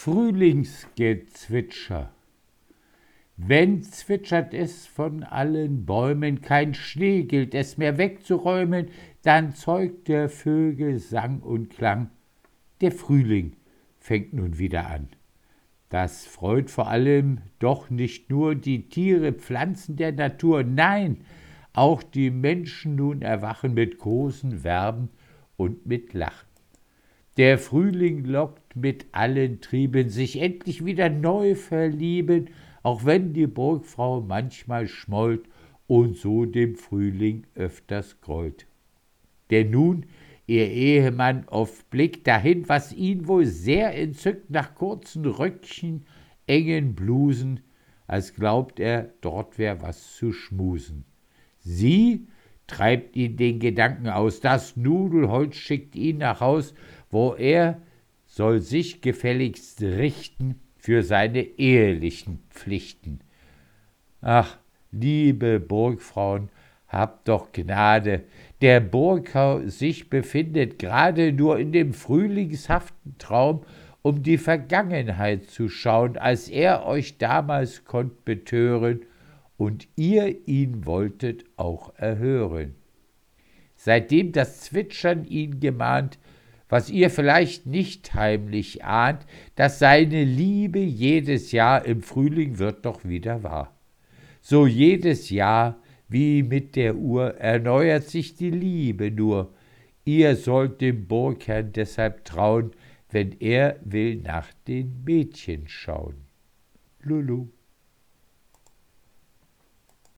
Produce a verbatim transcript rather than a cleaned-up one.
Frühlingsgezwitscher. Wenn zwitschert es von allen Bäumen, kein Schnee gilt es mehr wegzuräumen, dann zeugt der Vögel Sang und Klang. Der Frühling fängt nun wieder an. Das freut vor allem doch nicht nur die Tiere, Pflanzen der Natur, nein, auch die Menschen nun erwachen mit großen Verben und mit Lachen. Der Frühling lockt mit allen Trieben, sich endlich wieder neu verlieben, auch wenn die Burgfrau manchmal schmollt und so dem Frühling öfters grollt. Denn nun ihr Ehemann oft blickt dahin, was ihn wohl sehr entzückt, nach kurzen Röckchen, engen Blusen, als glaubt er, dort wär was zu schmusen. Sie treibt ihn den Gedanken aus, das Nudelholz schickt ihn nach Haus, wo er soll sich gefälligst richten für seine ehelichen Pflichten. Ach, liebe Burgfrauen, habt doch Gnade, der Burgherr sich befindet gerade nur in dem frühlingshaften Traum, um die Vergangenheit zu schauen, als er euch damals konnt betören und ihr ihn wolltet auch erhören. Seitdem das Zwitschern ihn gemahnt, was ihr vielleicht nicht heimlich ahnt, dass seine Liebe jedes Jahr im Frühling wird doch wieder wahr. So jedes Jahr, wie mit der Uhr, erneuert sich die Liebe nur. Ihr sollt dem Burgherrn deshalb trauen, wenn er will nach den Mädchen schauen. Lulu.